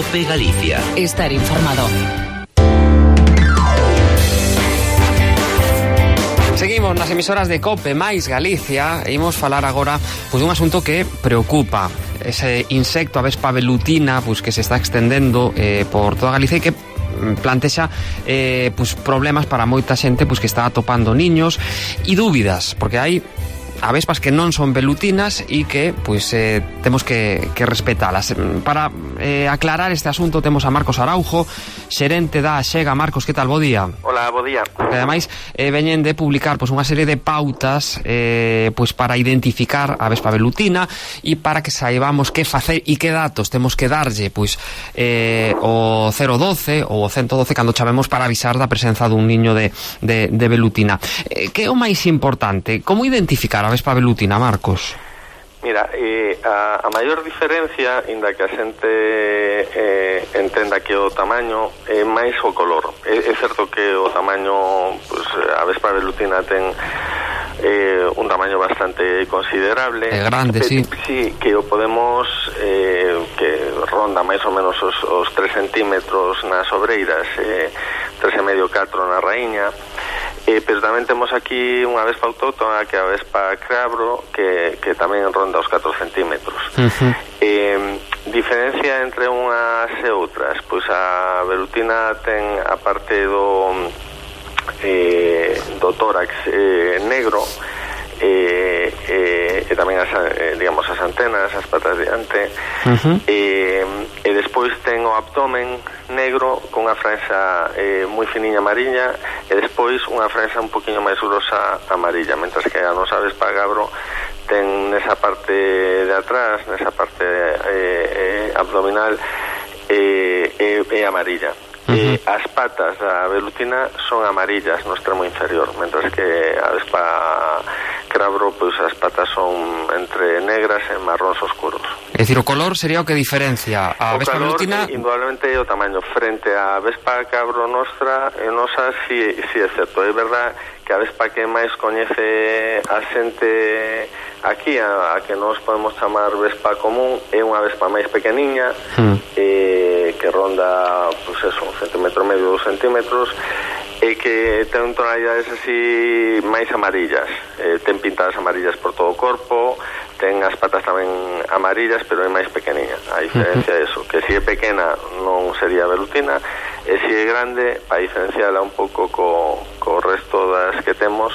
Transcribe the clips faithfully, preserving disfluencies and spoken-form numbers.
COPE Galicia. Estar informado. Seguimos nas emisoras de COPE máis Galicia e imos falar agora pois, dun asunto que preocupa. Ese insecto, a vespa velutina, pois, que se está extendendo eh, por toda Galicia e que plantexa eh, pois, problemas para moita xente pois, que está atopando niños e dúbidas, porque hai avespas que non son velutinas e que pois eh, temos que, que respetalas. Para eh, aclarar este asunto temos a Marcos Araujo, xerente da Axega. Marcos, que tal? Bo día. Hola, bo día. E ademais eh, veñen de publicar pois, unha serie de pautas eh, pois, para identificar a vespa velutina e para que saibamos que facer e que datos temos que darlle pois, eh, o cero doce ou o ciento doce cando chamemos para avisar da presenza dun niño de, de, de velutina. Eh, que é o máis importante? Como identificar a vespa velutina, Marcos? Mira, eh, a, a maior diferencia, inda que a xente eh, entenda que o tamaño é máis o color. É, é certo que o tamaño, pues, a vespa velutina ten eh, un tamaño bastante considerable. É grande, sí. Sí, que o podemos, eh, que ronda máis ou menos os, os tres centímetros nas obreiras, eh, tres e medio, catro na raíña. Eh, pero tamén temos aquí unha vespa autóctona que é a vespa crabro que, que tamén ronda os catro centímetros. Uh-huh. eh, diferencia entre unhas e outras, pois a velutina ten a parte do eh, do tórax eh, negro e eh, eh, tamén as, eh, digamos, as antenas, as patas diante. Uh-huh. eh, e despois ten o abdomen negro con unha franxa eh, moi finiña amarilla e despois unha franxa un poquinho máis grosa amarilla, mentras que a nosa vespa gabro ten nesa parte de atrás, nesa parte eh, eh, abdominal eh, eh, é amarilla. Uh-huh. eh, as patas da velutina son amarillas no extremo inferior, mentras que a vespa crabro, pois as patas son entre negras e marróns oscuros. É dicir, o color sería o que diferencia a o vespa color, velutina. Indudablemente o tamaño frente á vespa cabro nostra e nosa, si, si é certo. É verdad que a vespa que máis coñece a xente aquí, a, a que nós podemos chamar vespa común, é unha vespa máis pequeniña, hmm. eh, que ronda, pues eso, un centímetro medio, dos centímetros, e que ten tonalidades así máis amarillas, eh, ten pintadas amarillas por todo o corpo, ten as patas tamén amarillas, pero é máis pequeniña. A diferencia é eso, que se é pequena non sería velutina, e se é grande, para diferenciala un pouco co, co resto das que temos,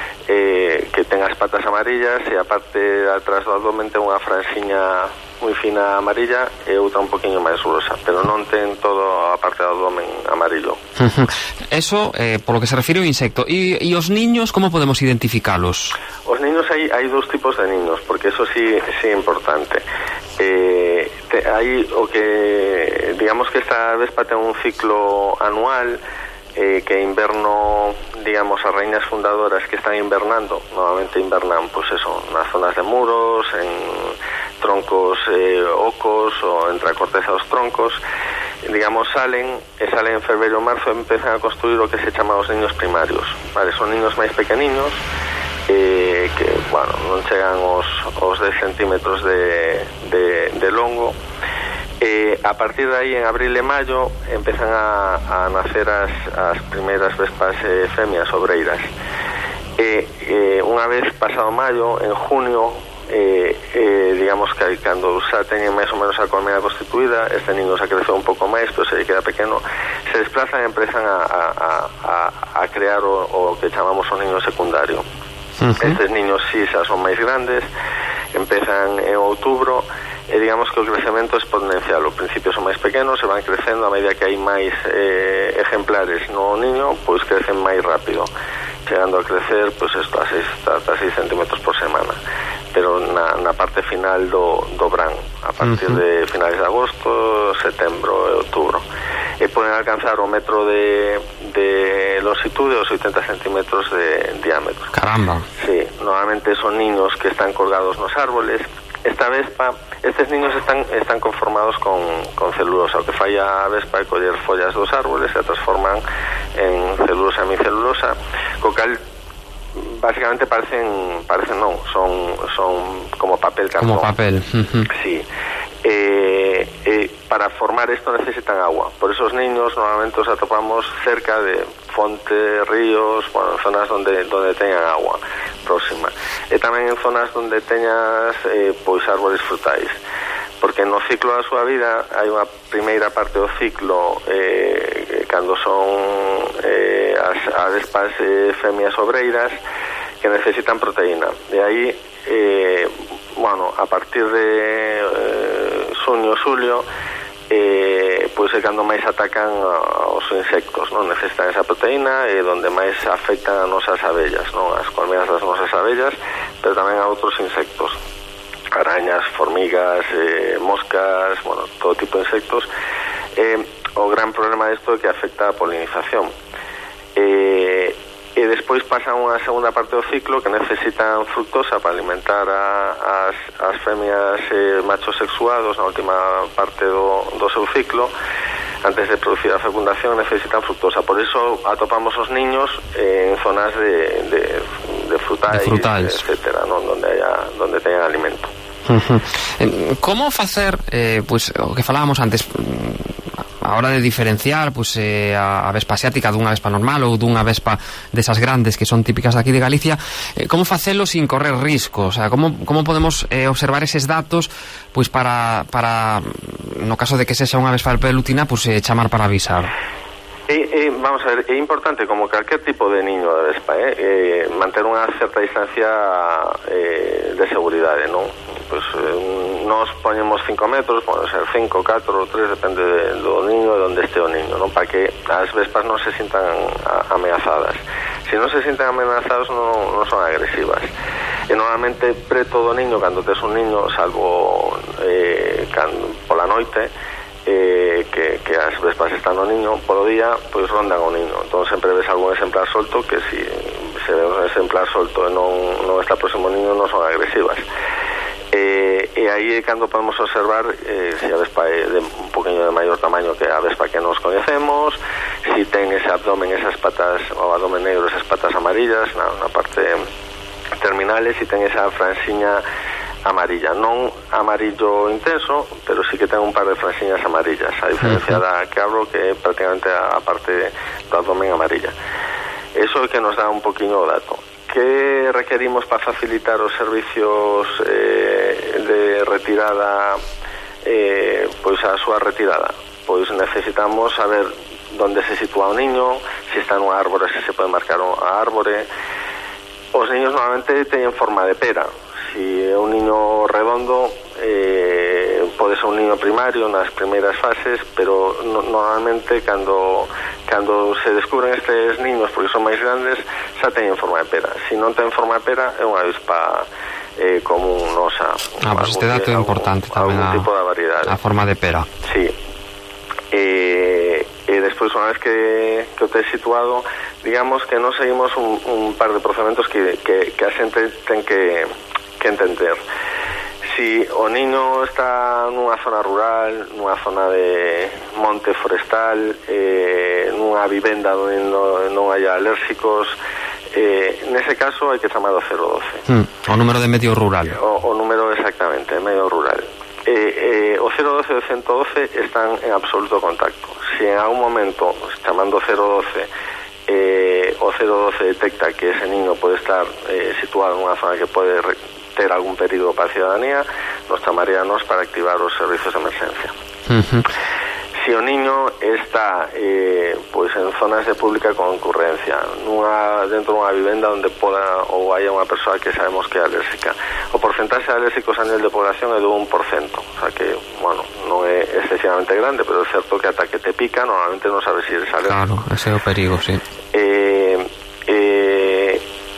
eh, que ten as patas amarillas e a parte de atrás do abdomen ten unha franxiña moi fina amarilla e outra un poquinho máis grosa, pero non ten todo a parte do abdomen amarillo. Eso, eh, polo que se refire ao insecto. E, e os niños, como podemos identificalos? Os niños, hai, hai dous tipos de niños, porque eso sí, sí é importante. Eh, te, hai o que, digamos que esta vespa ten un ciclo anual, eh, que inverno, digamos, as reinas fundadoras que están invernando, normalmente invernan, pues eso, nas zonas de muros, en troncos eh, ocos ou entre a corteza dos troncos, digamos, salen e salen en febrero ou marzo e empezan a construir o que se chama os niños primarios, vale? Son niños máis pequeniños, eh, que, bueno, non chegan os, os dez centímetros de, de, de longo. Eh, a partir de aí, en abril e maio, empezan a, a nacer as, as primeiras vespas eh, femias obreiras. Eh, eh, unha vez pasado maio, en junio, eh, eh, digamos que cando xa teñen máis ou menos a colmena constituída, este niño xa creceu un pouco máis, pero se queda pequeno, se desplazan e empezan a, a, a, a crear o, o que chamamos o niño secundario. Uh-huh. Estes niños sí xa son máis grandes, empezan en outubro, e digamos que o crecemento é exponencial. Ao principio son máis pequenos, se van crecendo a medida que hai máis eh, ejemplares no niño, pois crecen máis rápido, chegando a crecer pois esto, a seis centímetros por semana, pero na, na parte final do, do verán, a partir uh-huh. de finales de agosto, setembro e outubro, e poden alcanzar o metro de, de longitude os oitenta centímetros de diámetro. Caramba. Sí, normalmente son niños que están colgados nos árboles. Esta vespa, estes niños están están conformados con, con celulosa. O que fai a vespa é coller follas dos árboles e a transforman en celulosa e hemicelulosa, co cal básicamente parecen parecen non, son son como papel cartón. Como papel. Uh-huh. Sí. Eh, eh, para formar isto necesitan agua. Por eso os niños normalmente os atopamos cerca de fontes, ríos, bueno, zonas donde donde teñan agua próxima. E tamén en zonas donde teñas eh, pois árbores frutais. Porque no ciclo da súa vida hai unha primeira parte do ciclo eh, cando son eh, as avespas eh, femias obreiras que necesitan proteína. E aí eh, bueno, a partir de eh, xuño, xulio eh, pois é cando máis atacan aos insectos, non? Necesitan esa proteína e donde máis afectan a nosas abellas, non? As colmenas das nosas abellas, pero tamén a outros insectos, arañas, formigas, eh, moscas, bueno, todo tipo de insectos. Eh, o gran problema disto é que afecta a polinización. Eh, e despois pasan unha segunda parte do ciclo que necesitan fructosa para alimentar a, as, as femias eh, machos sexuados na última parte do, do seu ciclo. Antes de producir a fecundación necesitan fructosa, por iso atopamos os niños eh, en zonas de, de, de frutais, de frutais. etcétera, non? Donde haya, donde teñan alimento. Uh-huh. Como facer, eh, pues, o que falábamos antes, a hora de diferenciar pues, eh, a vespa asiática dunha vespa normal ou dunha vespa desas grandes que son típicas daqui de Galicia, eh, como facelo sin correr riscos? O sea, como, como podemos eh, observar eses datos pues, para, para, no caso de que sexa unha vespa velutina, pues, eh, chamar para avisar? E, e, vamos a ver, é importante, como calquer tipo de niño de vespa, eh, eh, manter unha certa distancia eh, de seguridade, non? Pues, eh, nos poñemos cinco metros, pode ser cinco, catro ou tres, depende de, do niño e onde este o niño, non? Para que as vespas non se sintan a, ameazadas. Se non se sintan amenazados non, non son agresivas. E normalmente preto do niño, cando tes un niño, salvo eh, cando, pola noite, Eh, que, que as vespas están no niño, polo día pois rondan o niño, entón sempre ves algún exemplar solto que si se ve un exemplar solto e non, non está próximo ao niño non son agresivas. Eh, e aí é cando podemos observar eh, se a vespa é de un poquinho de maior tamaño que a vespa que nos coñecemos, si ten ese abdomen, esas patas, o abdomen negro, esas patas amarillas na, na parte terminales, si ten esa franxiña amarilla, non amarillo intenso, pero sí que ten un par de franxiñas amarillas, a diferencia uh-huh. da que abro, que é prácticamente a parte do abdomen amarilla. Eso é que nos dá un poquinho o dato. Que requerimos para facilitar os servicios eh, de retirada, eh, pois a súa retirada? Pois necesitamos saber onde se sitúa o niño, se está nunha árbore, se se pode marcar a árbore. Os niños normalmente teñen forma de pera. Si é un niño redondo, eh, pode ser un niño primario nas primeiras fases, pero no, normalmente cando cando se descubren estes niños, porque son máis grandes, xa teñen forma de pera. Si non ten forma de pera, é unha avispa eh, común nosa. Ah, pues este dato é importante tamén, algún tipo de variedade. A forma de pera. Sí. Eh, e despois, unha vez que, que o tes situado, digamos que non seguimos un, un par de procedementos que, que, que a xente ten que que entender. Si o niño está nunha zona rural, nunha zona de monte forestal, eh, nunha vivenda onde non, non haya alérxicos, eh, nese caso hai que chamar o cero doce. Mm, o número de medio rural. O, o número exactamente, medio rural. Eh, eh, o cero doce e o ciento doce están en absoluto contacto. Si en algún momento, chamando cero doce, eh, o cero doce detecta que ese niño pode estar eh, situado nunha zona que pode re- ter algún perigo para a ciudadanía, nos chamaríanos para activar os servicios de emergencia. Uh-huh. Si o niño está eh, pois en zonas de pública concurrencia, nunha, dentro dunha vivenda onde poda ou haya unha persoa que sabemos que é alérxica, o porcentaxe de alérxicos a nivel de población é do un por cento, o sea que, bueno, non é excesivamente grande, pero é certo que ata que te pica normalmente non sabes si eres alérgico. Claro, ese é o perigo, sí. Eh, eh,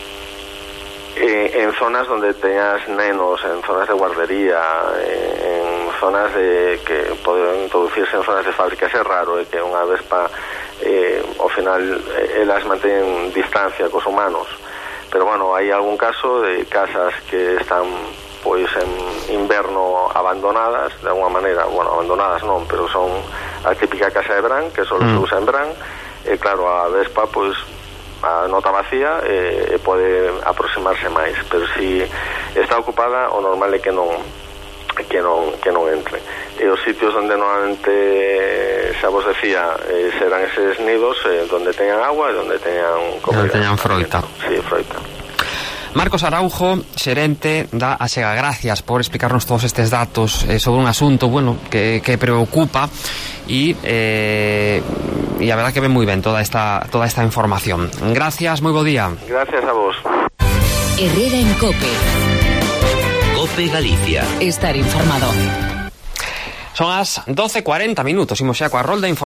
en zonas donde teñas nenos, en zonas de guardería, en zonas de que poden introducirse en zonas de fábricas, é raro é que unha vespa eh, ao final elas manteñen distancia cos humanos, pero bueno, hai algún caso de casas que están pois en inverno abandonadas de alguna maneira, bueno, abandonadas non, pero son a típica casa de Bran que só mm. se usa en Bran, e claro, a vespa pois a nota vacía e eh, pode aproximarse máis, pero si está ocupada o normal é que non que non que non entre. e os sitios onde normalmente xa vos decía eh, serán eses nidos eh, donde teñan agua e donde teñan comida, donde teñan froita. Sí, froita. Marcos Araujo, xerente da Asega, gracias por explicarnos todos estes datos eh, sobre un asunto, bueno, que, que preocupa y eh, y a verdad que ven moi ben toda esta toda esta información. Gracias, moi bo día. Gracias a vos. Herrera en COPE. COPE Galicia. Estar informado. Son as doce e cuarenta minutos, imos xa coa rolda información.